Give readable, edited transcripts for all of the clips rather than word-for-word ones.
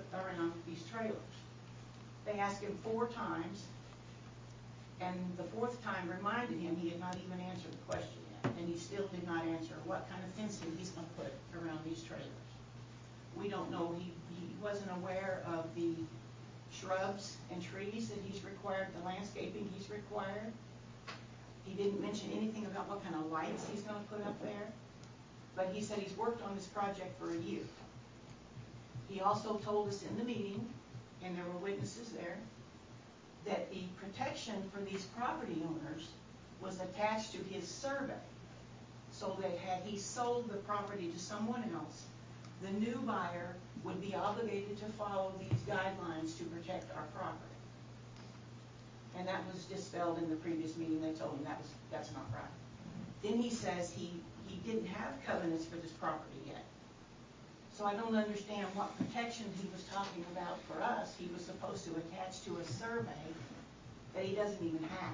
around these trailers. They asked him 4 times, and the 4th time reminded him he had not even answered the question yet, and he still did not answer what kind of fencing he's going to put around these trailers. We don't know. He wasn't aware of the shrubs and trees that he's required, the landscaping he's required. He didn't mention anything about what kind of lights he's going to put up there. But he said he's worked on this project for a year. He also told us in the meeting, and there were witnesses there, that the protection for these property owners was attached to his survey, so that had he sold the property to someone else, the new buyer would be obligated to follow these guidelines to protect our property. And that was dispelled in the previous meeting. They told him that's not right. Then he says he didn't have covenants for this property yet. So I don't understand what protection he was talking about for us. He was supposed to attach to a survey that he doesn't even have.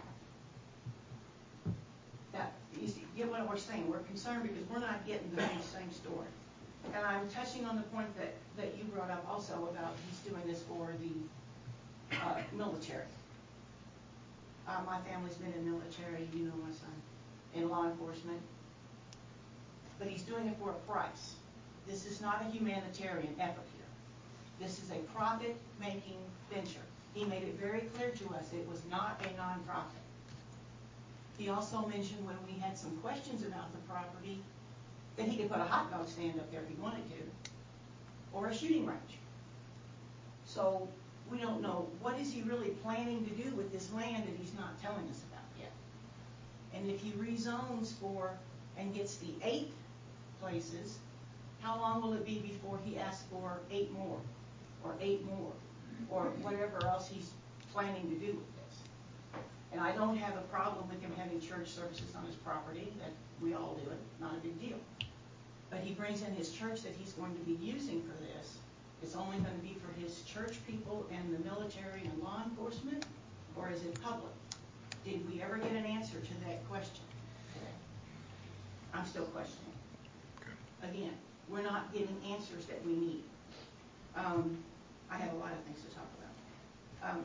That, you get what we're saying? We're concerned because we're not getting the same story. And I'm touching on the point that you brought up also about he's doing this for the military. My family's been in military, you know my son, in law enforcement. But he's doing it for a price. This is not a humanitarian effort here. This is a profit-making venture. He made it very clear to us it was not a nonprofit. He also mentioned when we had some questions about the property that he could put a hot dog stand up there if he wanted to, or a shooting range. So we don't know what is he really planning to do with this land that he's not telling us about yet. And if he rezones for and gets the 8 places, how long will it be before he asks for 8 more, or 8 more, or whatever else he's planning to do with this? And I don't have a problem with him having church services on his property. That we all do it, not a big deal. But he brings in his church that he's going to be using for this. It's only going to be for his church people and the military and law enforcement, or is it public? Did we ever get an answer to that question today? I'm still questioning. Again, we're not getting answers that we need. I have a lot of things to talk about.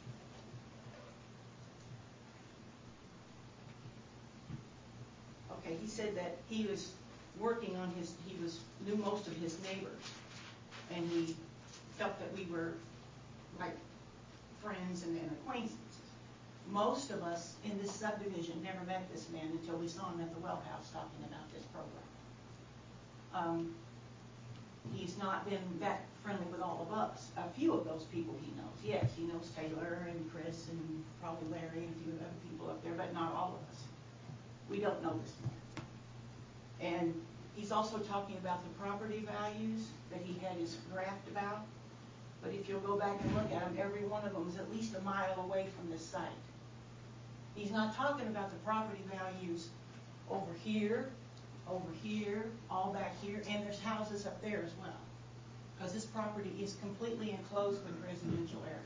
Okay, he said that he was working on knew most of his neighbors, and he felt that we were like friends and acquaintances. Most of us in this subdivision never met this man until we saw him at the well house talking about this program. He's not been that friendly with all of us. A few of those people he knows. Yes, he knows Taylor and Chris and probably Larry and a few other people up there, but not all of us. We don't know this man. And he's also talking about the property values that he had his draft about. But if you'll go back and look at them, every one of them is at least a mile away from this site. He's not talking about the property values over here, all back here, and there's houses up there as well. Because this property is completely enclosed with residential area.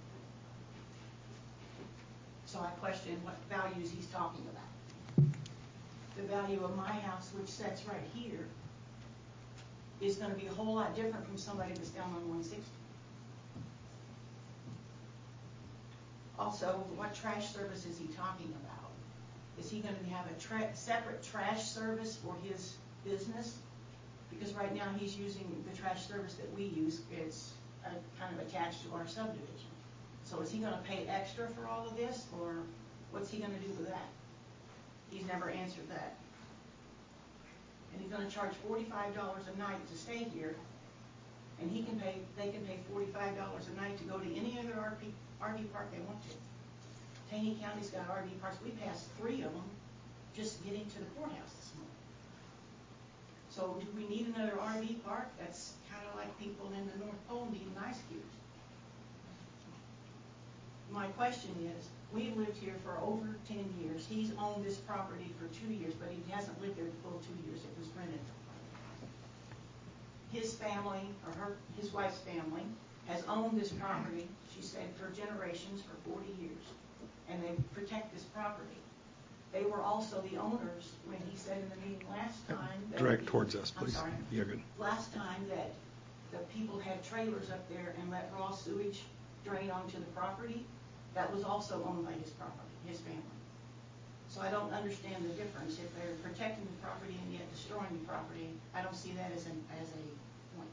So I question what values he's talking about. The value of my house, which sits right here, is going to be a whole lot different from somebody that's down on 160. Also, what trash service is he talking about? Is he going to have a separate trash service for his business? Because right now he's using the trash service that we use. It's kind of attached to our subdivision. So is he going to pay extra for all of this, or what's he going to do with that? He's never answered that. And he's going to charge $45 a night to stay here, and they can pay $45 a night to go to any other RV park they want to. Taney County's got RV parks. We passed 3 of them just getting to the courthouse this morning. So do we need another RV park? That's kind of like people in the North Pole needing ice cubes. My question is, we've lived here for over 10 years. He's owned this property for 2 years, but he hasn't lived there the full 2 years. It was rented. His family, or his wife's family, has owned this property, she said, for generations, for 40 years. And they protect this property. They were also the owners when he said in the meeting last time that... Direct towards us, please. I'm sorry. You're good. Last time that the people had trailers up there and let raw sewage drain onto the property, that was also owned by his property, his family. So I don't understand the difference. If they're protecting the property and yet destroying the property, I don't see that as a point.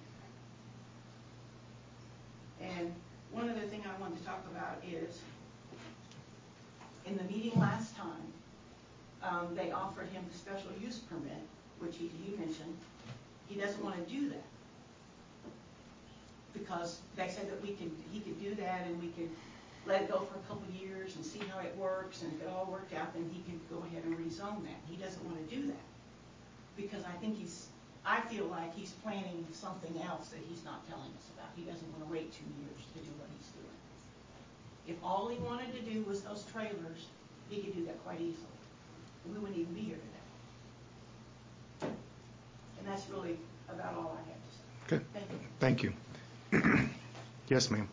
And one other thing I wanted to talk about is, in the meeting last time, they offered him the special use permit, which he mentioned. He doesn't want to do that because they said that he could do that and we could let it go for a couple of years and see how it works, and if it all worked out, then he could go ahead and rezone that. He doesn't want to do that because I feel like he's planning something else that he's not telling us about. He doesn't want to wait 2 years to do what he's doing. If all he wanted to do was those trailers, he could do that quite easily. We wouldn't even be here today. And that's really about all I have to say. Okay. Thank you. Thank you. Yes, ma'am.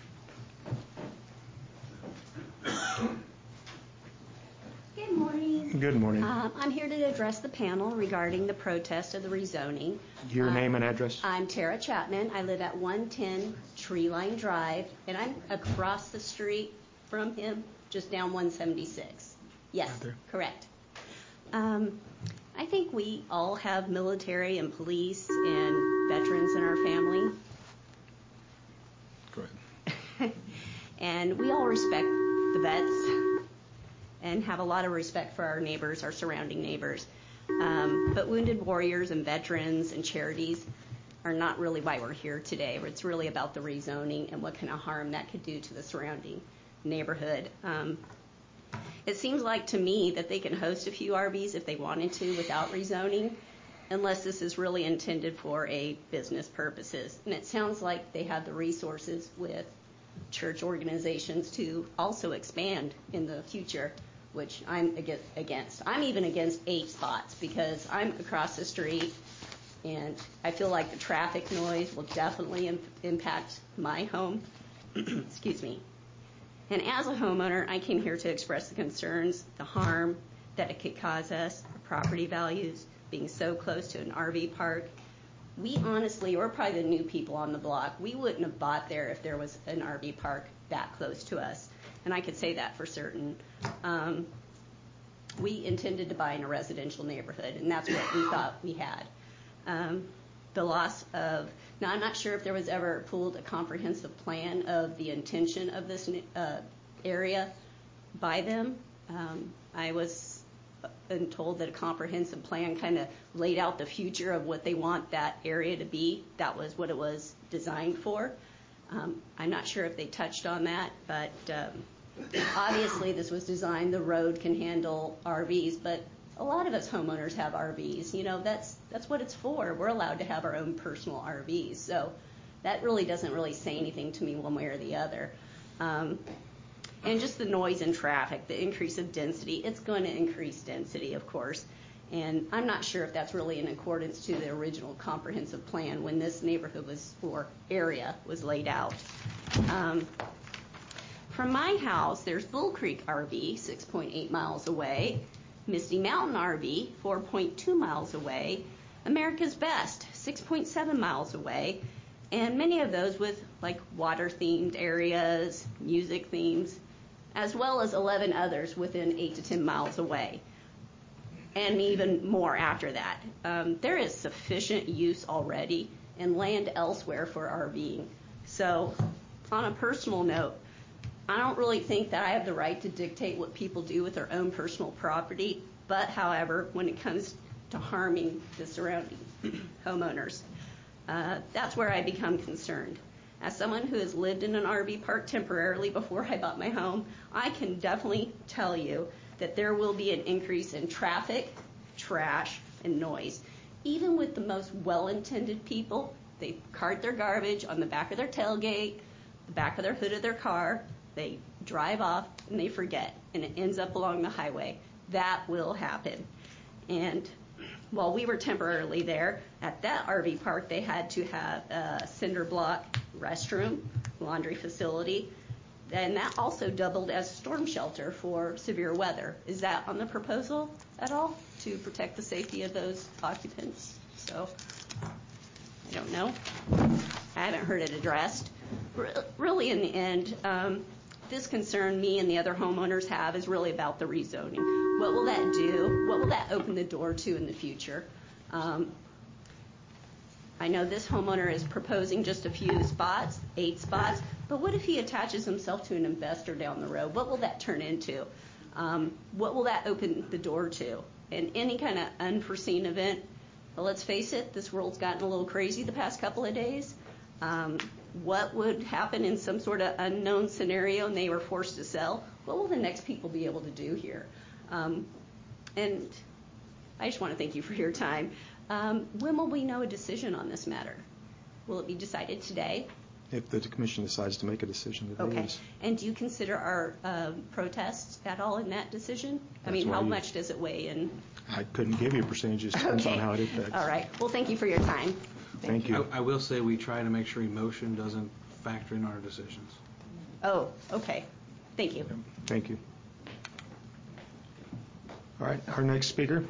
Good morning. Good morning. I'm here to address the panel regarding the protest of the rezoning. Your name and address? I'm Tara Chapman. I live at 110 Treeline Drive, and I'm across the street from him, just down 176. Yes, Right there. correct. I think we all have military and police and veterans in our family, Go ahead. and we all respect the vets and have a lot of respect for our neighbors, our surrounding neighbors. But wounded warriors and veterans and charities are not really why we're here today. It's really about the rezoning and what kind of harm that could do to the surrounding neighborhood. It seems like to me that they can host a few RVs if they wanted to without rezoning, unless this is really intended for a business purposes. And it sounds like they have the resources with church organizations to also expand in the future, which I'm against. I'm even against 8 spots because I'm across the street and I feel like the traffic noise will definitely impact my home. Excuse me. And as a homeowner, I came here to express the concerns, the harm that it could cause us, our property values, being so close to an RV park. We honestly, we're probably the new people on the block. We wouldn't have bought there if there was an RV park that close to us. And I could say that for certain. We intended to buy in a residential neighborhood, and that's what we thought we had. The loss of, now I'm not sure if there was ever pulled a comprehensive plan of the intention of this area by them. I was told that a comprehensive plan kind of laid out the future of what they want that area to be. That was what it was designed for. I'm not sure if they touched on that, but obviously this was designed, the road can handle RVs, but a lot of us homeowners have RVs. You know, that's what it's for. We're allowed to have our own personal RVs. So that really doesn't really say anything to me one way or the other. And just the noise and traffic, the increase of density, it's going to increase density, of course. And I'm not sure if that's really in accordance to the original comprehensive plan when this neighborhood was, or area was laid out. From my house, there's Bull Creek RV, 6.8 miles away. Misty Mountain RV, 4.2 miles away. America's Best, 6.7 miles away. And many of those with like water-themed areas, music themes, as well as 11 others within 8 to 10 miles away. And even more after that. There is sufficient use already and land elsewhere for RVing. So on a personal note, I don't really think that I have the right to dictate what people do with their own personal property, but however, when it comes to harming the surrounding homeowners, that's where I become concerned. As someone who has lived in an RV park temporarily before I bought my home, I can definitely tell you that there will be an increase in traffic, trash, and noise. Even with the most well-intended people, they cart their garbage on the back of their tailgate, the back of their hood of their car, they drive off and they forget, and it ends up along the highway. That will happen. And while we were temporarily there, at that RV park, they had to have a cinder block restroom, laundry facility, and that also doubled as a storm shelter for severe weather. Is that on the proposal at all to protect the safety of those occupants? So I don't know. I haven't heard it addressed. Really, in the end, this concern me and the other homeowners have is really about the rezoning. What will that do? What will that open the door to in the future? I know this homeowner is proposing just a few spots, 8 spots, but what if he attaches himself to an investor down the road? What will that turn into? What will that open the door to? And any kind of unforeseen event, well, let's face it, this world's gotten a little crazy the past couple of days. What would happen in some sort of unknown scenario and they were forced to sell? What will the next people be able to do here? And I just want to thank you for your time. When will we know a decision on this matter? Will it be decided today? If the commission decides to make a decision today. Okay. Yes. And do you consider our protests at all in that decision? I mean, how much does it weigh in? I couldn't give you percentages. Depends on how it affects. All right. Well, thank you for your time. Thank you. I will say we try to make sure emotion doesn't factor in our decisions. Oh, okay. Thank you. Thank you. All right, our next speaker.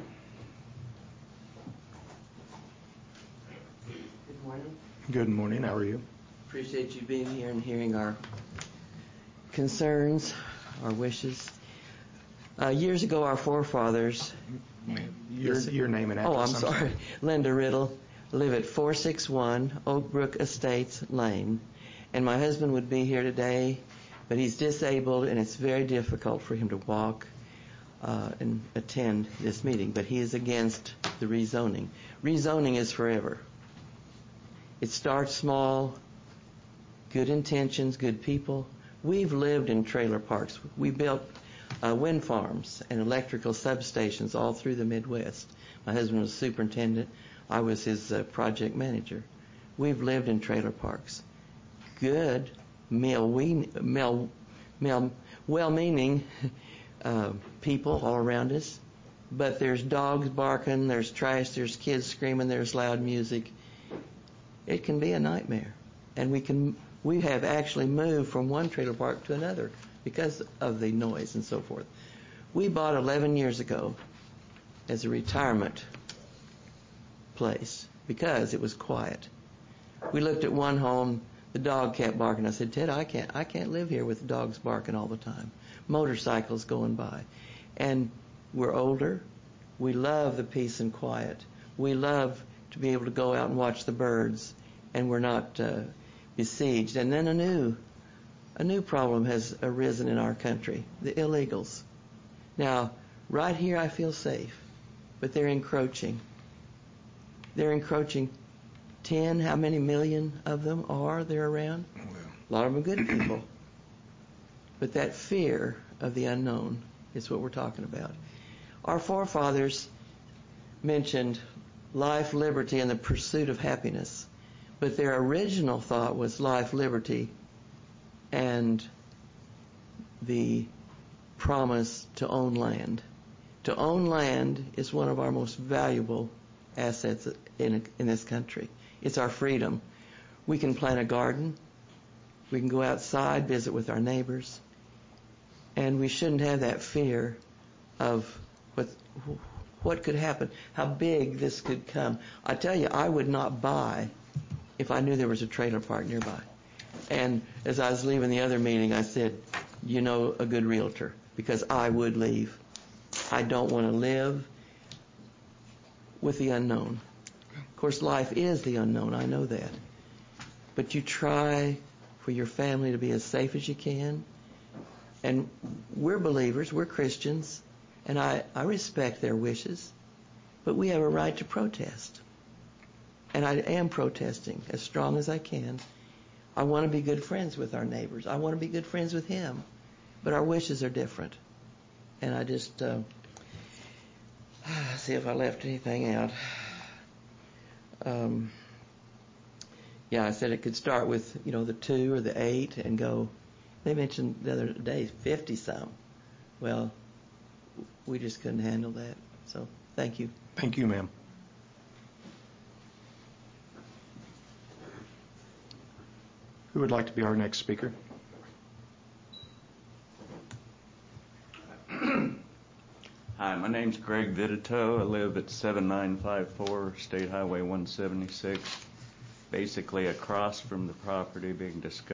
Good morning. Good morning. How are you? Appreciate you being here and hearing our concerns, our wishes. Years ago, our forefathers... Your name and address. Oh, I'm sorry. Linda Riddle. I live at 461 Oak Brook Estates Lane. And my husband would be here today, but he's disabled, and it's very difficult for him to walk and attend this meeting. But he is against the rezoning. Rezoning is forever. It starts small, good intentions, good people. We've lived in trailer parks. We built wind farms and electrical substations all through the Midwest. My husband was superintendent. I was his project manager. We've lived in trailer parks. Good, well-meaning people all around us, but there's dogs barking, there's trash, there's kids screaming, there's loud music. It can be a nightmare. And we have actually moved from one trailer park to another because of the noise and so forth. We bought 11 years ago as a retirement place because it was quiet. We looked at one home, the dog kept barking. I said, Ted, I can't live here with dogs barking all the time. Motorcycles going by. And we're older. We love the peace and quiet. We love to be able to go out and watch the birds, and we're not besieged. And then a new problem has arisen in our country, the illegals. Now, right here I feel safe, but they're encroaching. They're encroaching 10, how many million of them are there around? A lot of them are good people. But that fear of the unknown is what we're talking about. Our forefathers mentioned life, liberty, and the pursuit of happiness. But their original thought was life, liberty, and the promise to own land. To own land is one of our most valuable assets in this country. It's our freedom. We can plant a garden. We can go outside, visit with our neighbors. And we shouldn't have that fear of what could happen, how big this could come. I tell you, I would not buy if I knew there was a trailer park nearby. And as I was leaving the other meeting, I said, you know, a good realtor, because I would leave. I don't want to live with the unknown. Of course, life is the unknown. I know that. But you try for your family to be as safe as you can. And we're believers. We're Christians. And I respect their wishes. But we have a right to protest. And I am protesting as strong as I can. I want to be good friends with our neighbors. I want to be good friends with him. But our wishes are different. And I just see if I left anything out. Yeah, I said it could start with, the 2 or the 8 and go. They mentioned the other day 50-some. Well, we just couldn't handle that. So, thank you. Thank you, ma'am. Who would like to be our next speaker? Hi, my name's Greg Vitito. I live at 7954 State Highway 176. basically across from the property being discussed.